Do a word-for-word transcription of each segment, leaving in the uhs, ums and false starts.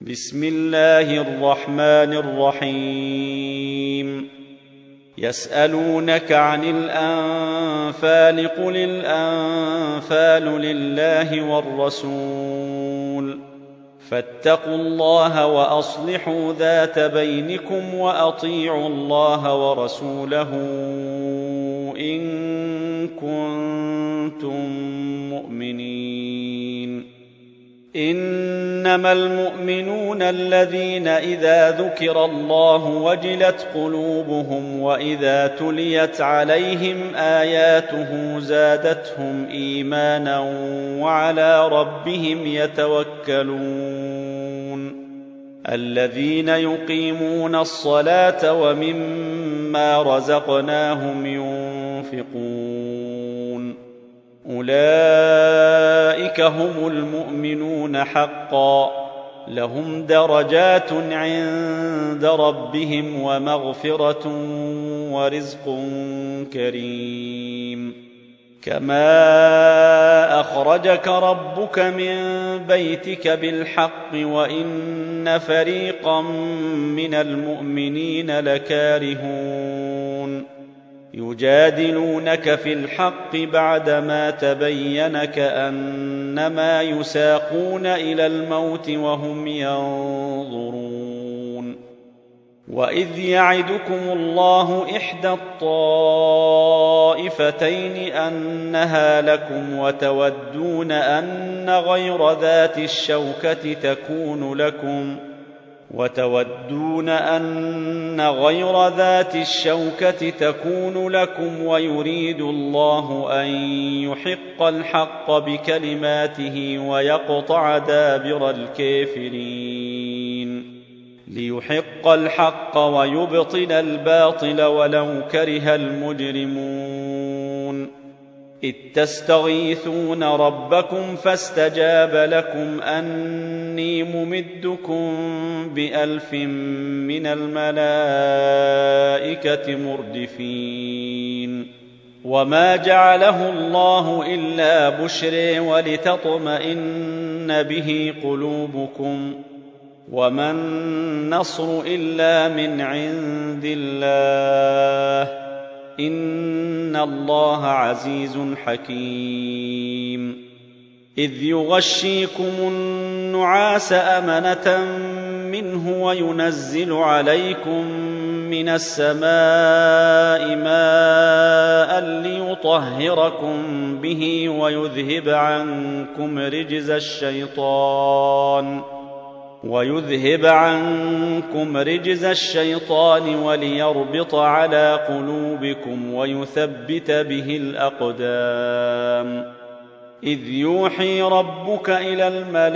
بسم الله الرحمن الرحيم يسألونك عن الأنفال قل الأنفال لله والرسول فاتقوا الله وأصلحوا ذات بينكم وأطيعوا الله ورسوله إن كنتم مؤمنين إنما المؤمنون الذين إذا ذكر الله وجلت قلوبهم وإذا تليت عليهم آياته زادتهم إيمانا وعلى ربهم يتوكلون الذين يقيمون الصلاة ومما رزقناهم ينفقون أولئك هم المؤمنون حقا لهم درجات عند ربهم ومغفرة ورزق كريم كما أخرجك ربك من بيتك بالحق وإن فريقا من المؤمنين لكارهون يجادلونك في الحق بعدما تبين كأنما يساقون إلى الموت وهم ينظرون وإذ يعدكم الله إحدى الطائفتين أنها لكم وتودون أن غير ذات الشوكة تكون لكم وتودون أن غير ذات الشوكة تكون لكم ويريد الله أن يحق الحق بكلماته ويقطع دابر الكافرين ليحق الحق ويبطل الباطل ولو كره المجرمون إذ تستغيثون ربكم فاستجاب لكم أني ممدكم بألف من الملائكة مردفين وما جعله الله إلا بشرى ولتطمئن به قلوبكم وما النصر إلا من عند الله إن الله عزيز حكيم إذ يغشيكم النعاس أمنة منه وينزل عليكم من السماء ماء ليطهركم به ويذهب عنكم رجز الشيطان ويذهب عنكم رجز الشيطان وليربط على قلوبكم ويثبت به الأقدام إذ يوحي ربك إلى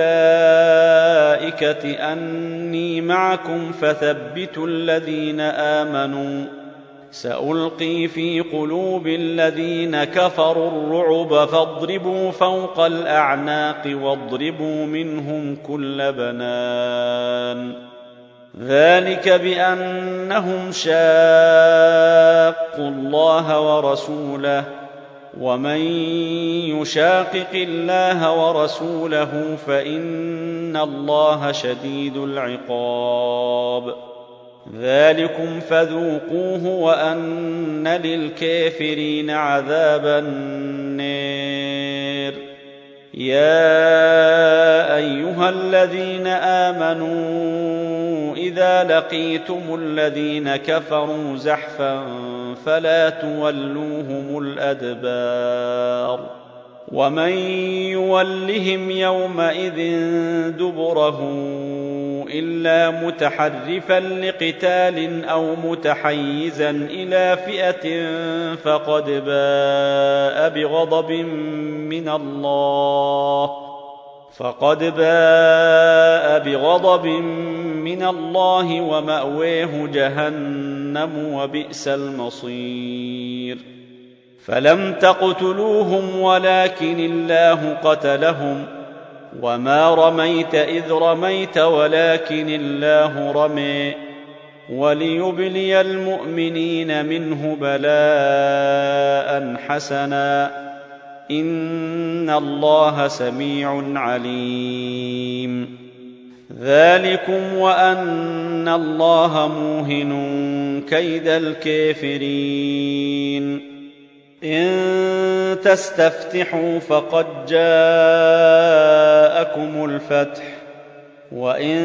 الملائكة أني معكم فثبتوا الذين آمنوا سألقي في قلوب الذين كفروا الرعب فاضربوا فوق الأعناق واضربوا منهم كل بنان ذلك بأنهم شاقوا الله ورسوله ومن يشاقق الله ورسوله فإن الله شديد العقاب ذلكم فذوقوه وأن للكافرين عذاب النار يا أيها الذين آمنوا إذا لقيتم الذين كفروا زحفا فلا تولوهم الأدبار ومن يولهم يومئذ دبره إلا متحرفا لقتال أو متحيزا إلى فئة فقد باء بغضب من الله فقد باء بغضب من الله ومأواه جهنم وبئس المصير فلم تقتلوهم ولكن الله قتلهم وما رميت إذ رميت ولكن الله رمي وليبلي المؤمنين منه بلاء حسنا إن الله سميع عليم ذلكم وأن الله موهن كيد الكافرين. إن تستفتحوا فقد جاءكم الفتح، وإن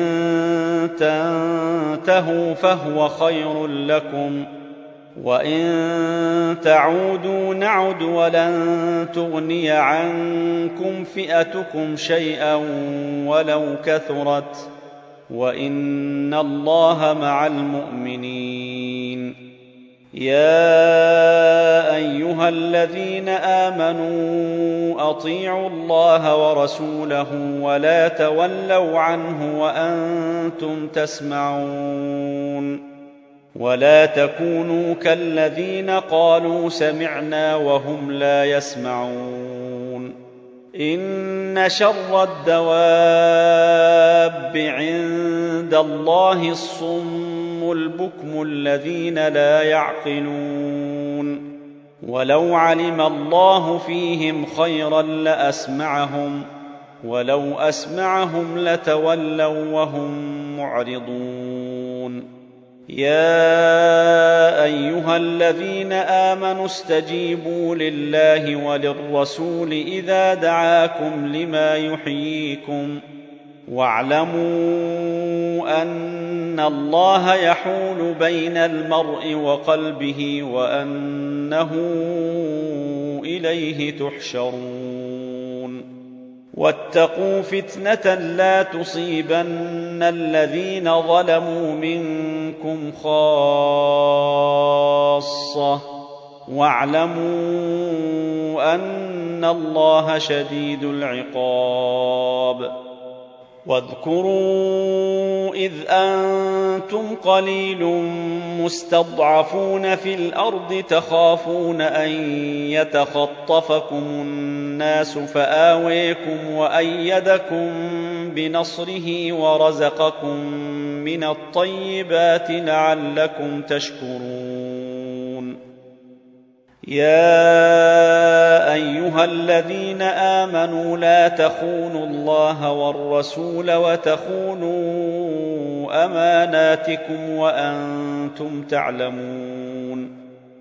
تنتهوا فهو خير لكم، وإن تعودوا نعد ولن تغني عنكم فئتكم شيئا ولو كثرت، وإن الله مع المؤمنين. يا أيها الذين آمنوا أطيعوا الله ورسوله ولا تولوا عنه وأنتم تسمعون، ولا تكونوا كالذين قالوا سمعنا وهم لا يسمعون. إن شر الدواب عند الله الصم البكم الذين لا يعقلون. ولو علم الله فيهم خيرا لأسمعهم، ولو أسمعهم لتولوا وهم معرضون. يا أيها الذين آمنوا استجيبوا لله وللرسول إذا دعاكم لما يحييكم، واعلموا أن الله يحول بين المرء وقلبه وأنه إليه تحشرون. واتقوا فتنة لا تصيبن الذين ظلموا منكم خاصة، واعلموا أن الله شديد العقاب. واذكروا إذ أنتم قليل مستضعفون في الأرض تخافون أن يتخطفكم الناس فآويكم وأيدكم بنصره ورزقكم من الطيبات لعلكم تشكرون. يا أيها الذين آمنوا لا تخونوا الله والرسول وتخونوا أماناتكم وأنتم تعلمون.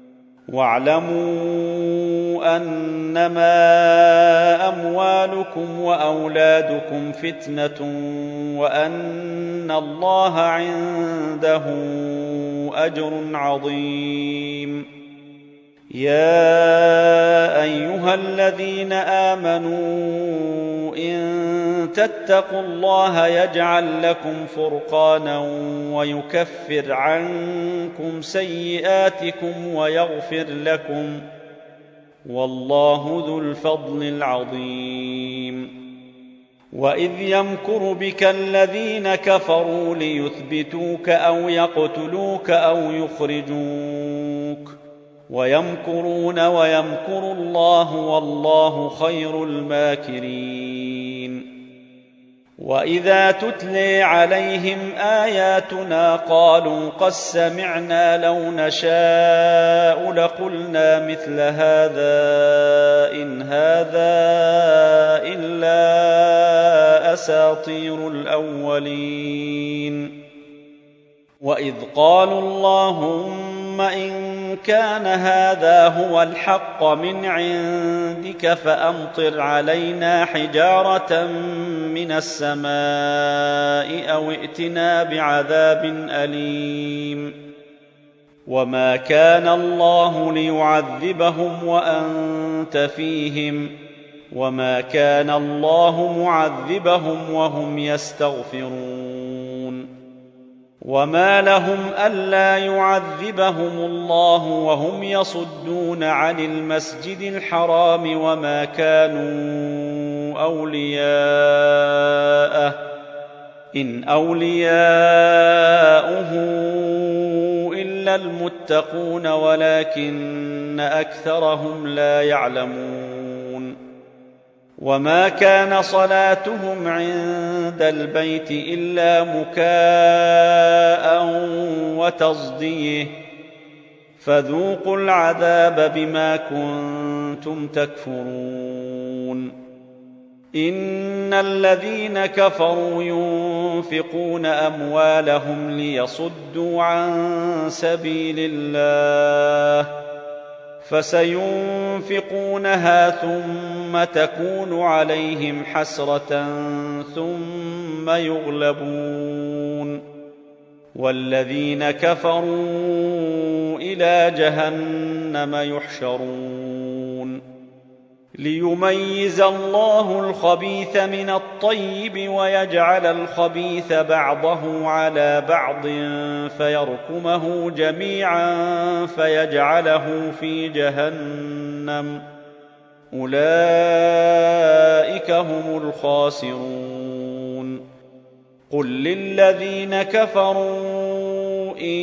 واعلموا أنما أموالكم وأولادكم فتنة وأن الله عنده أجر عظيم. يا أيها الذين آمنوا إن تتقوا الله يجعل لكم فرقانا ويكفر عنكم سيئاتكم ويغفر لكم، والله ذو الفضل العظيم. وإذ يمكر بك الذين كفروا ليثبتوك أو يقتلوك أو يخرجوك، ويمكرون ويمكر الله والله خير الماكرين. وإذا تتلي عليهم آياتنا قالوا قد سمعنا لو نشاء لقلنا مثل هذا إن هذا إلا أساطير الأولين. وإذ قالوا اللهم إن كان هذا هو الحق من عندك فأمطر علينا حجارة من السماء أو ائتنا بعذاب أليم. وما كان الله ليعذبهم وأنت فيهم، وما كان الله معذبهم وهم يستغفرون. وما لهم ألا يعذبهم الله وهم يصدون عن المسجد الحرام وما كانوا أولياءه إن أولياؤه إلا المتقون ولكن أكثرهم لا يعلمون. وما كان صلاتهم عند البيت إلا مكاء وتصديه فذوقوا العذاب بما كنتم تكفرون. إن الذين كفروا ينفقون أموالهم ليصدوا عن سبيل الله فسينفقونها ثم تكون عليهم حسرة ثم يغلبون والذين كفروا إلى جهنم يحشرون ليميز الله الخبيث من الطيب ويجعل الخبيث بعضه على بعض فيركمه جميعا فيجعله في جهنم أولئك هم الخاسرون قل للذين كفروا إن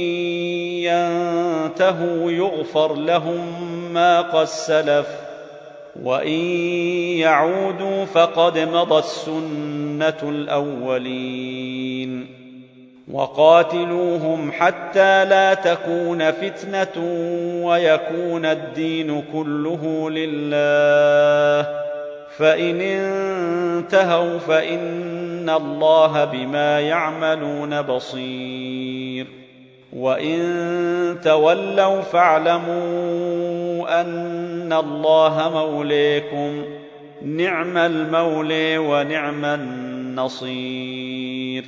ينتهوا يغفر لهم ما قد سلف وإن يعودوا فقد مضت سنة الأولين وقاتلوهم حتى لا تكون فتنة ويكون الدين كله لله فإن انتهوا فإن الله بما يعملون بصير وإن تولوا فاعلموا أن الله موليكم نعم المولى ونعم النصير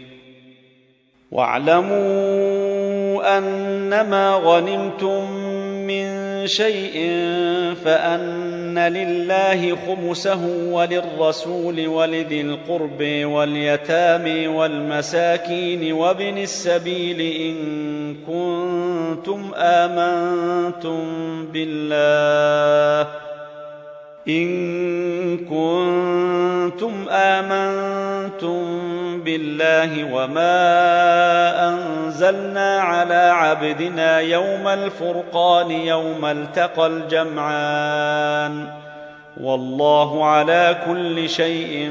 واعلموا أنما غنمتم من شيء فأن لله خمسه وللرسول ولذي القرب واليتامى والمساكين وابن السبيل إن كنتم آمنتم بالله إن كنتم آمنتم بالله وما أنزلنا على عبدنا يوم الفرقان يوم التقى الجمعان والله على كل شيء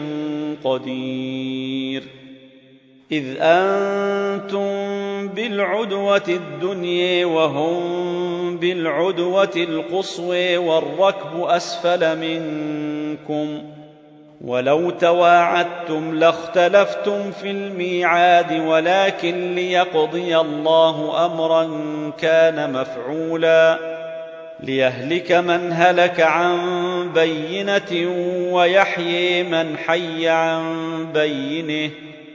قدير إذ أنتم بالعدوة الدنيا وهم بالعدوة القصوى والركب أسفل منكم ولو تواعدتم لاختلفتم في الميعاد ولكن ليقضي الله أمرا كان مفعولا ليهلك من هلك عن بينة ويحيي من حي عن بينه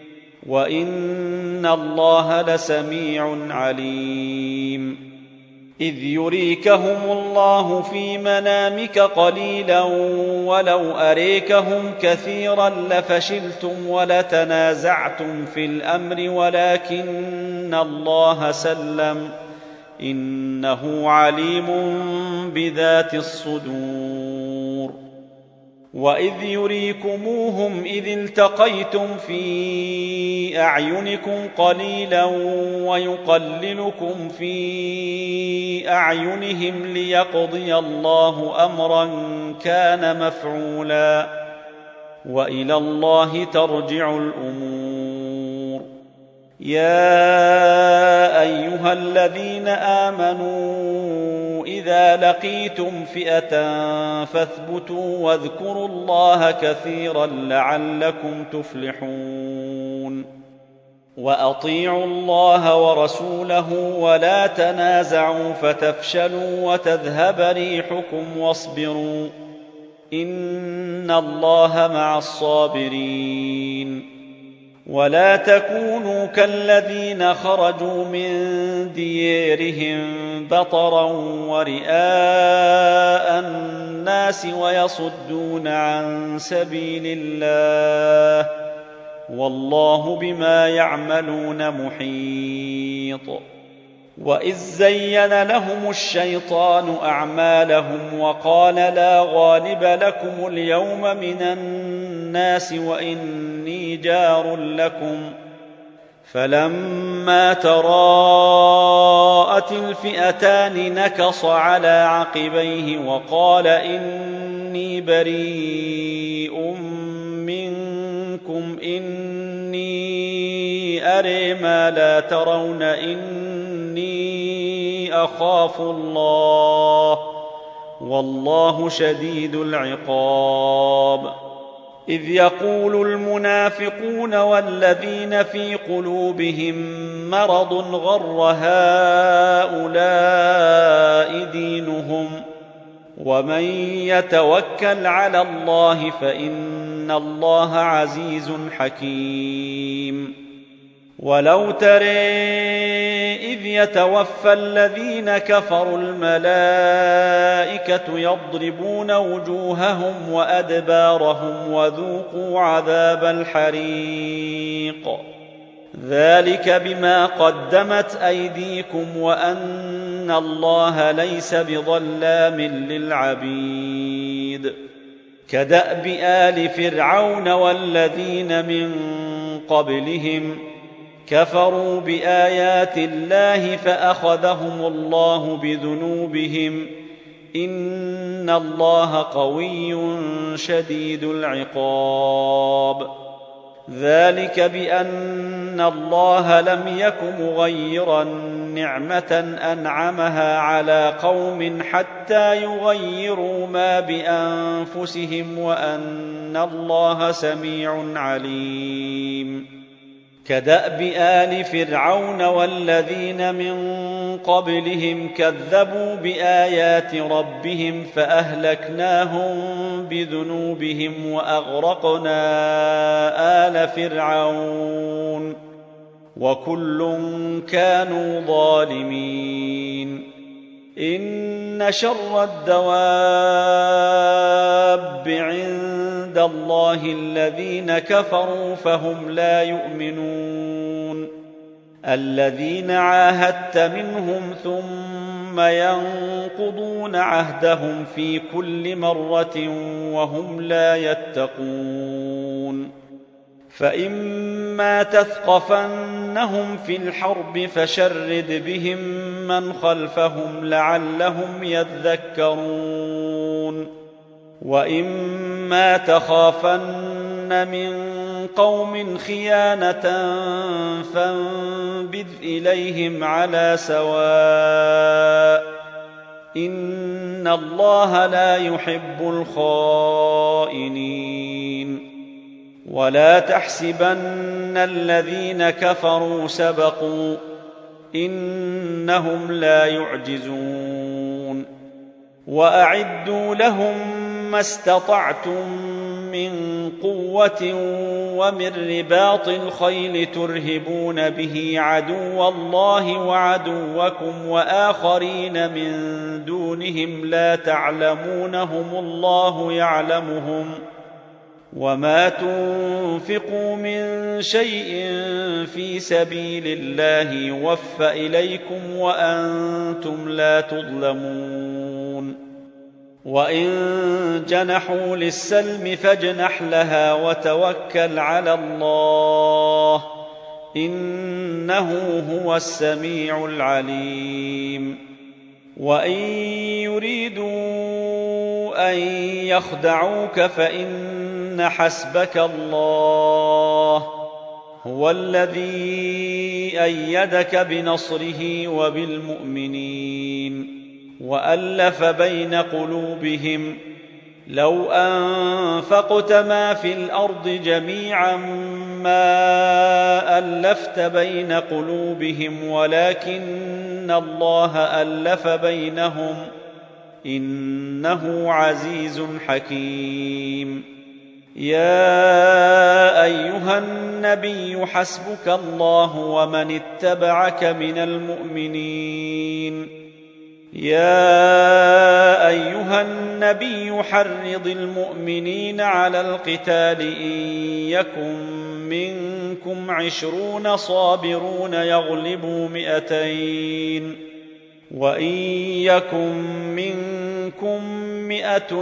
وإن الله لسميع عليم إذ يريكهم الله في منامك قليلا ولو أريكهم كثيرا لفشلتم ولتنازعتم في الأمر ولكن الله سلم إنه عليم بذات الصدور وإذ يريكموهم إذ التقيتم في أعينكم قليلا ويقللكم في أعينهم ليقضي الله أمرا كان مفعولا وإلى الله ترجع الأمور يا أيها الذين آمنوا إذا لقيتم فئة فاثبتوا واذكروا الله كثيرا لعلكم تفلحون وأطيعوا الله ورسوله ولا تنازعوا فتفشلوا وتذهب ريحكم واصبروا إن الله مع الصابرين ولا تكونوا كالذين خرجوا من ديارهم بطرا ورئاء الناس ويصدون عن سبيل الله والله بما يعملون محيط وإذ زين لهم الشيطان أعمالهم وقال لا غالب لكم اليوم من الناس وإني جار لكم فلما تراءت الفئتان نكص على عقبيه وقال إني بريء منكم إني أرى ما لا ترون إني أخاف الله والله شديد العقاب إذ يقول المنافقون والذين في قلوبهم مرض غر هؤلاء دينهم ومن يتوكل على الله فإن الله عزيز حكيم. ولو ترى إذ يتوفى الذين كفروا الملائكة يضربون وجوههم وأدبارهم وذوقوا عذاب الحريق ذلك بما قدمت أيديكم وأن الله ليس بظلام للعبيد. كدأب آل فرعون والذين من قبلهم كفروا بآيات الله فأخذهم الله بذنوبهم إن الله قوي شديد العقاب. ذلك بأن الله لم يك مغيرا نعمة أنعمها على قوم حتى يغيروا ما بأنفسهم وأن الله سميع عليم. كدأب آل فرعون والذين من قبلهم كذبوا بآيات ربهم فأهلكناهم بذنوبهم وأغرقنا آل فرعون وكل كانوا ظالمين. إن شر الدواب عند الله الذين كفروا فهم لا يؤمنون. الذين عاهدت منهم ثم ينقضون عهدهم في كل مرة وهم لا يتقون. فإما تثقفنهم في الحرب فشرد بهم من خلفهم لعلهم يذكرون. وإما تخافن من قوم خيانة فانبذ إليهم على سواء إن الله لا يحب الخائنين. ولا تحسبن الذين كفروا سبقوا إنهم لا يعجزون. وأعدوا لهم ما استطعتم من قوة ومن رباط الخيل ترهبون به عدو الله وعدوكم وآخرين من دونهم لا تعلمونهم الله يعلمهم وما تنفقوا من شيء في سبيل الله يوفى إليكم وأنتم لا تظلمون. وإن جنحوا للسلم فاجنح لها وتوكل على الله إنه هو السميع العليم. وإن يريدوا أن يخدعوك فإن حسبك الله هو الذي أيدك بنصره وبالمؤمنين وألف بين قلوبهم لو أنفقت ما في الأرض جميعا ما ألفت بين قلوبهم ولكن الله ألف بينهم إنه عزيز حكيم. يا أيها النبي حسبك الله ومن اتبعك من المؤمنين. يا أيها النبي حرض المؤمنين على القتال إن يكن منكم عشرون صابرون يغلبوا مئتين وإن يكن منكم مئة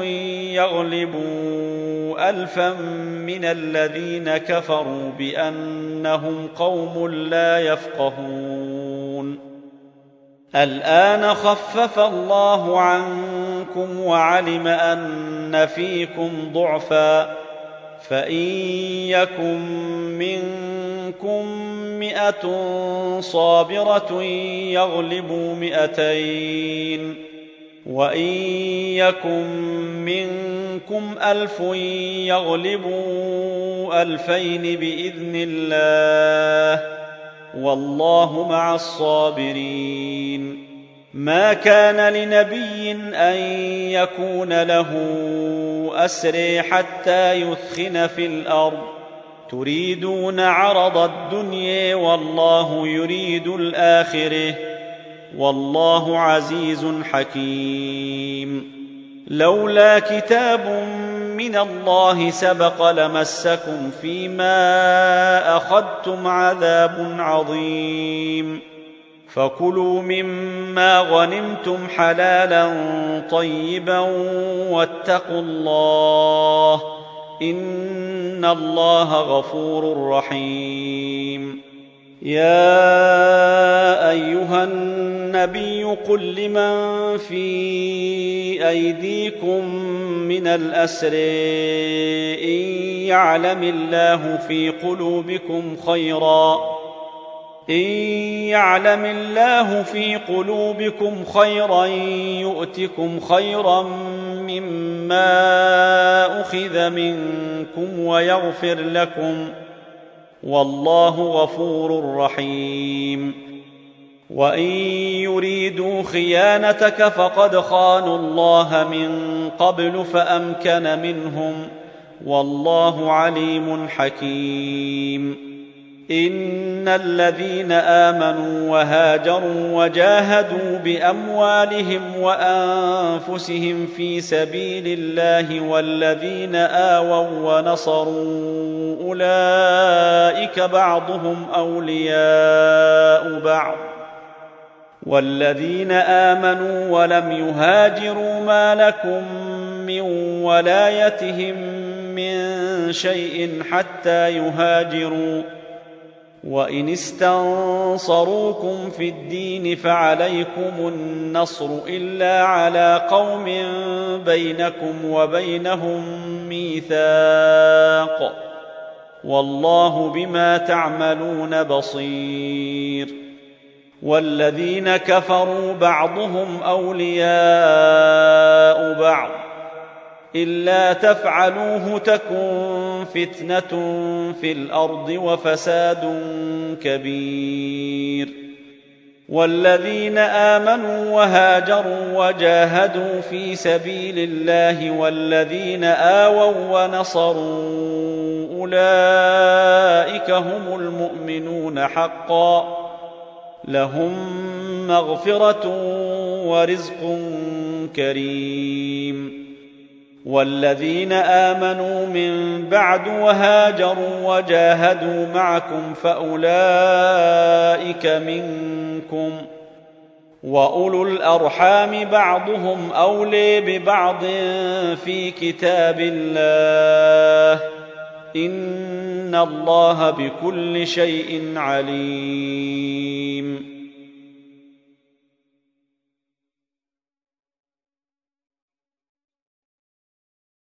يغلبوا ألفا من الذين كفروا بأنهم قوم لا يفقهون. الآن خفف الله عنكم وعلم أن فيكم ضعفا فإن يكن منكم مئة صابرة يغلبوا مئتين وإن يكن منكم منكم ألف يغلبوا ألفين بإذن الله والله مع الصابرين. ما كان لنبي أن يكون له أسرى حتى يثخن في الأرض تريدون عرض الدنيا والله يريد الآخرة والله عزيز حكيم. لولا كتاب من الله سبق لمسكم فيما أخذتم عذاب عظيم. فكلوا مما غنمتم حلالا طيبا واتقوا الله إن الله غفور رحيم. يا أيها النبي قل لمن في أيديكم من الأسرى إن يعلم الله في قلوبكم خيرا إن يعلم الله في قلوبكم خيرا يؤتكم خيرا مما أخذ منكم ويغفر لكم والله غفور رحيم. وإن يريدوا خيانتك فقد خانوا الله من قبل فأمكن منهم والله عليم حكيم. إن الذين آمنوا وهاجروا وجاهدوا بأموالهم وأنفسهم في سبيل الله والذين آووا ونصروا أولئك بعضهم أولياء بعض والذين آمنوا ولم يهاجروا ما لكم من ولايتهم من شيء حتى يهاجروا وإن استنصروكم في الدين فعليكم النصر إلا على قوم بينكم وبينهم ميثاق والله بما تعملون بصير. والذين كفروا بعضهم أولياء بعض إلا تفعلوه تكن فتنة في الأرض وفساد كبير. والذين آمنوا وهاجروا وجاهدوا في سبيل الله والذين آووا ونصروا أولئك هم المؤمنون حقا لهم مغفرة ورزق كريم. والذين آمنوا من بعد وهاجروا وجاهدوا معكم فأولئك منكم وأولو الأرحام بعضهم أولي ببعض في كتاب الله إن الله بكل شيء عليم.